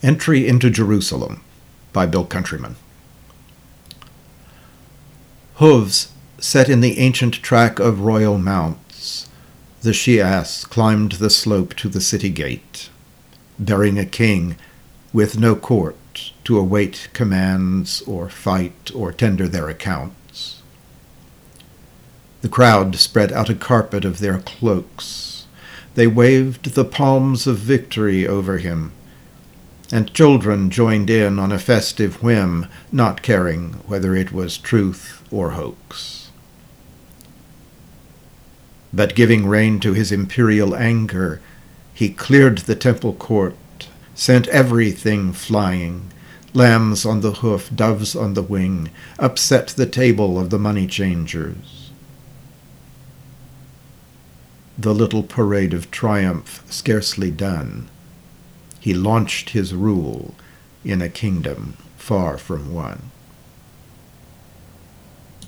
Entry into Jerusalem by Bill Countryman. Hooves set in the ancient track of royal mounts, the she-ass climbed the slope to the city gate, bearing a king with no court to await commands or fight or tender their accounts. The crowd spread out a carpet of their cloaks. They waved the palms of victory over him, and children joined in on a festive whim, not caring whether it was truth or hoax. But giving rein to his imperial anger, he cleared the temple court, sent everything flying, lambs on the hoof, doves on the wing, upset the table of the money changers. The little parade of triumph scarcely done, he launched his rule in a kingdom far from won.